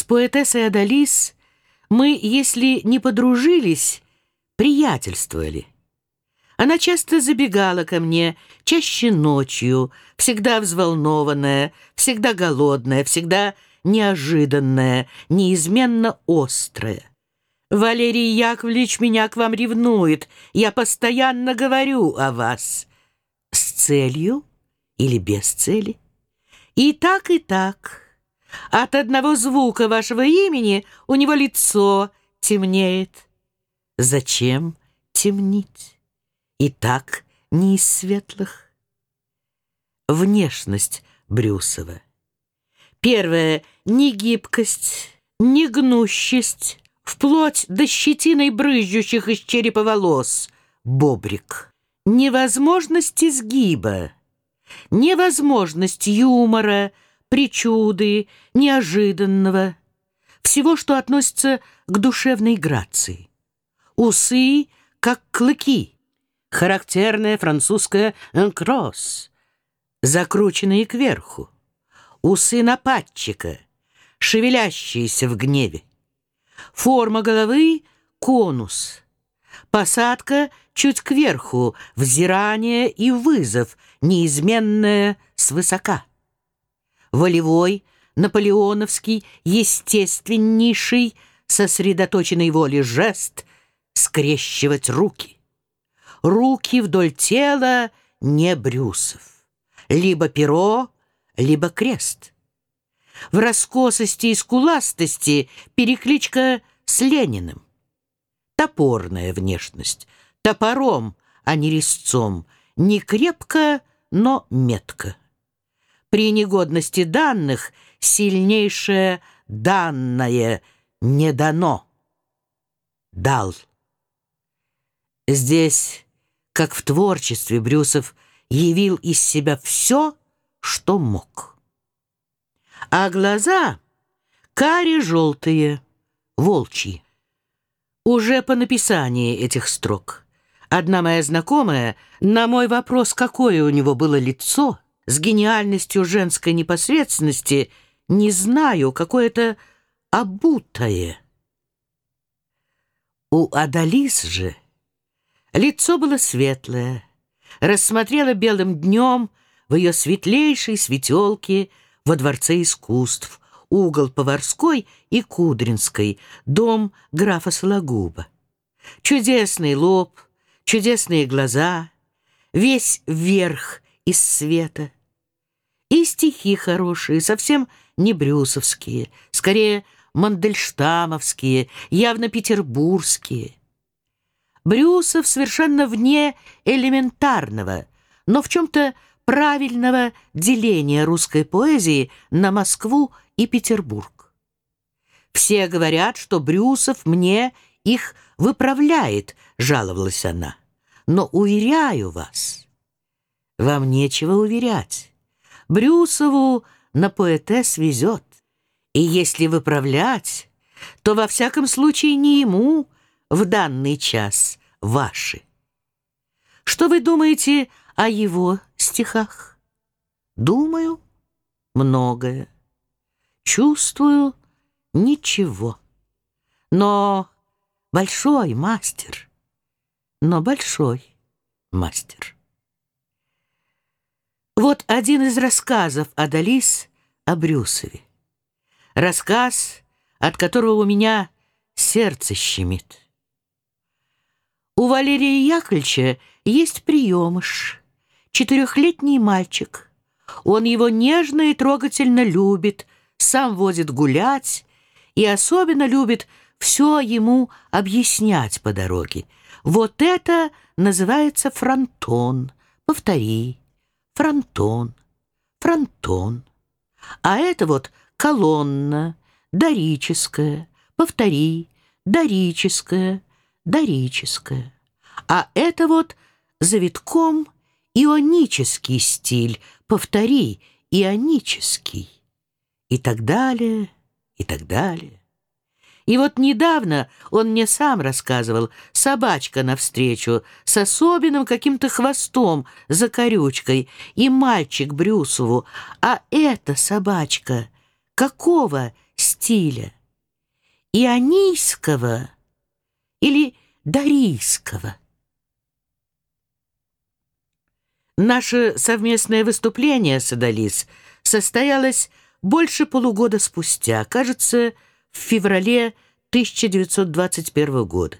поэтессой Адалис мы, если не подружились, приятельствовали. Она часто забегала ко мне, чаще ночью, всегда взволнованная, всегда голодная, всегда неожиданная, неизменно острая. «Валерий Яковлевич меня к вам ревнует, я постоянно говорю о вас». С целью или без цели? И так, и так. От одного звука вашего имени у него лицо темнеет. Зачем темнить? И так не из светлых. Внешность Брюсова. Первое — ни гибкость, ни гнущесть, вплоть до щетиной брызжущих из черепа волос, бобрик. Невозможность изгиба, невозможность юмора, причуды, неожиданного, всего, что относится к душевной грации. Усы, как клыки, характерное французское «энкрос», закрученные кверху, усы нападчика, шевелящиеся в гневе. Форма головы — конус, посадка чуть кверху, взирание и вызов, неизменное свысока. Волевой, наполеоновский, естественнейший, сосредоточенной воли жест — скрещивать руки. Руки вдоль тела не Брюсов. Либо перо, либо крест. В раскосости и скуластости перекличка с Лениным. Топорная внешность, топором, а не резцом, не крепко, но метко. При негодности данных сильнейшее данное не дано. Дал. Здесь, как в творчестве, Брюсов явил из себя все, что мог. А глаза каре-желтые, волчьи. Уже по написании этих строк одна моя знакомая на мой вопрос, какое у него было лицо, с гениальностью женской непосредственности, не знаю, какое-то обутое. У Адалис же лицо было светлое, рассмотрела белым днем в ее светлейшей светелке во Дворце искусств, угол Поварской и Кудринской, дом графа Сологуба. Чудесный лоб, чудесные глаза, весь верх из света. И стихи хорошие, совсем не брюсовские, скорее мандельштамовские, явно петербургские. Брюсов совершенно вне элементарного, но в чем-то правильного деления русской поэзии на Москву и Петербург. «Все говорят, что Брюсов мне их выправляет», — жаловалась она. «Но уверяю вас, вам нечего уверять. Брюсову на поэтесс везет. И если выправлять, то во всяком случае не ему в данный час ваши». Что вы думаете о его стихах? Думаю многое. Чувствую ничего. Но большой мастер. Но большой мастер. Вот один из рассказов Адалис о Брюсове. Рассказ, от которого у меня сердце щемит. У Валерия Яковлевича есть приемыш, 4-летний мальчик. Он его нежно и трогательно любит, сам возит гулять и особенно любит все ему объяснять по дороге. Вот это называется фронтон. Повтори. Фронтон. Фронтон. А это вот колонна, дорическая. Повтори. Дорическая. Дорическая. А это вот завитком ионический стиль. Повтори. Ионический. И так далее, и так далее. И вот недавно он мне сам рассказывал, собачка навстречу с особенным каким-то хвостом за корючкой и мальчик Брюсову. А эта собачка какого стиля? ионийского или дарийского. Наше совместное выступление с Адалис состоялось больше полугода спустя, кажется, в феврале 1921 года.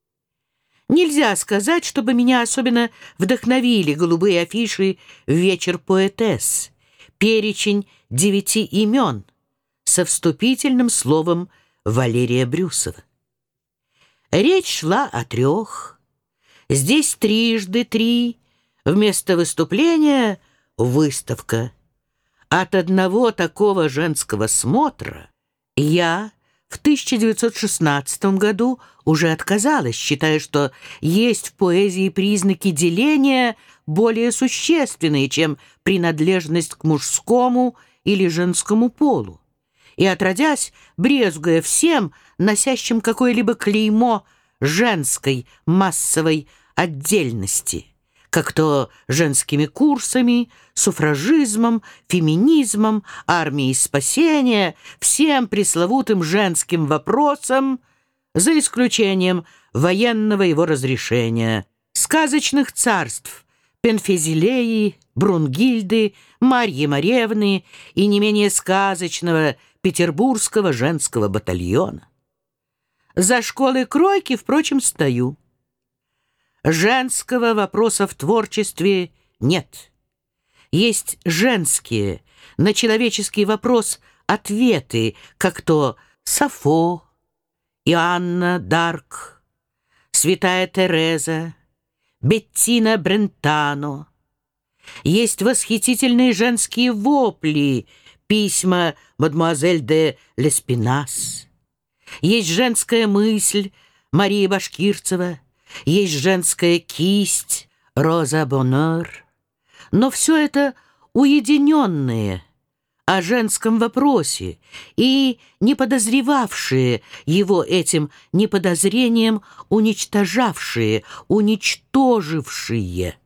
Нельзя сказать, чтобы меня особенно вдохновили голубые афиши в вечер поэтесс, перечень 9 имен со вступительным словом Валерия Брюсова. Речь шла о 3. Здесь 3 вместо выступления выставка. От одного такого женского смотра я в 1916 году уже отказалась, считая, что есть в поэзии признаки деления более существенные, чем принадлежность к мужскому или женскому полу, и, отродясь, брезгуя всем, носящим какое-либо клеймо женской массовой отдельности, как то женскими курсами, суфражизмом, феминизмом, армией спасения, всем пресловутым женским вопросом, за исключением военного его разрешения, сказочных царств Пенфизилеи, Брунгильды, Марьи Маревны и не менее сказочного петербургского женского батальона. За школой кройки, впрочем, стою. Женского вопроса в творчестве нет. Есть женские, на человеческий вопрос ответы, как то Сафо, Иоанна Дарк, святая Тереза, Беттина Брентано. Есть восхитительные женские вопли, письма мадемуазель де Леспинас. Есть женская мысль Марии Башкирцева, есть женская кисть Роза Боннер. Но все это уединенные о женском вопросе и не подозревавшие его этим неподозрением уничтожавшие, уничтожившие.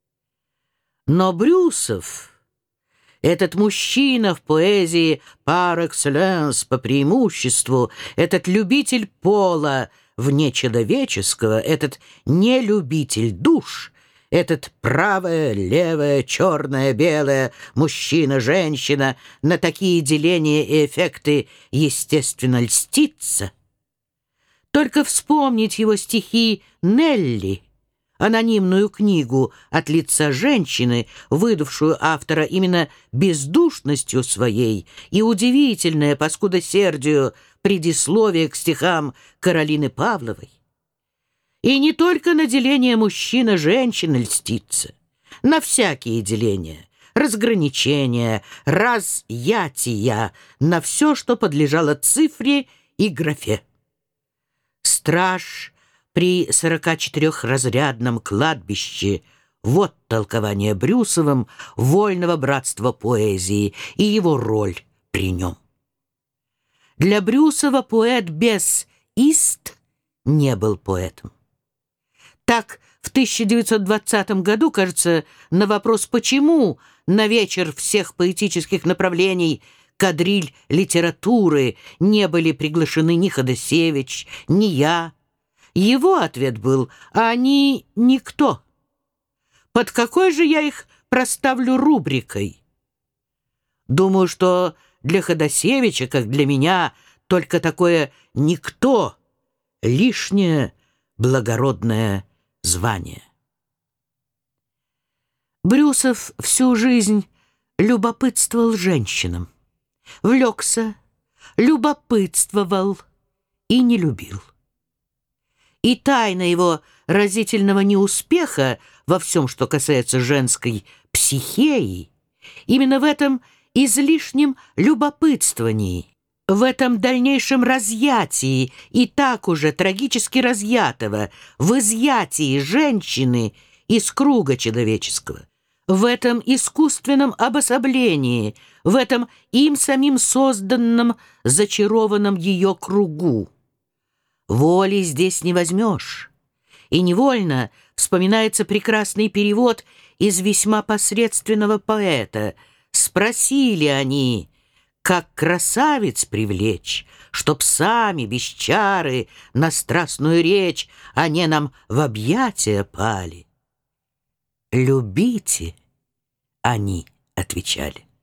Но Брюсов, этот мужчина в поэзии par excellence, по преимуществу, этот любитель пола вне человеческого, этот нелюбитель душ, этот правое, левое, черное, белое, мужчина, женщина, на такие деления и эффекты, естественно, льстится. Только вспомнить его стихи «Нелли», анонимную книгу от лица женщины, выдавшую автора именно бездушностью своей, и удивительное по скудосердию предисловие к стихам Каролины Павловой. И не только на деление мужчина-женщина льстится, на всякие деления, разграничения, разъятия, на все, что подлежало цифре и графе. Страж при 44-разрядном кладбище — вот толкование Брюсовым вольного братства поэзии и его роль при нем. Для Брюсова поэт без «ист» не был поэтом. Так, в 1920 году, кажется, на вопрос «почему» на вечер всех поэтических направлений кадриль литературы не были приглашены ни Ходосевич, ни я, его ответ был: «А они никто. Под какой же я их проставлю рубрикой?» Думаю, что для Ходосевича, как для меня, только такое «никто» — лишнее благородное звание. Брюсов всю жизнь любопытствовал женщинам, влекся, любопытствовал и не любил. И тайна его разительного неуспеха во всем, что касается женской психеи, именно в этом излишнем любопытствовании, в этом дальнейшем разъятии, и так уже трагически разъятого, в изъятии женщины из круга человеческого, в этом искусственном обособлении, в этом им самим созданном, зачарованном ее кругу. Воли здесь не возьмешь. И невольно вспоминается прекрасный перевод из весьма посредственного поэта. Спросили они: как красавиц привлечь, чтоб сами без чары на страстную речь они нам в объятия пали. «Любите», — они отвечали.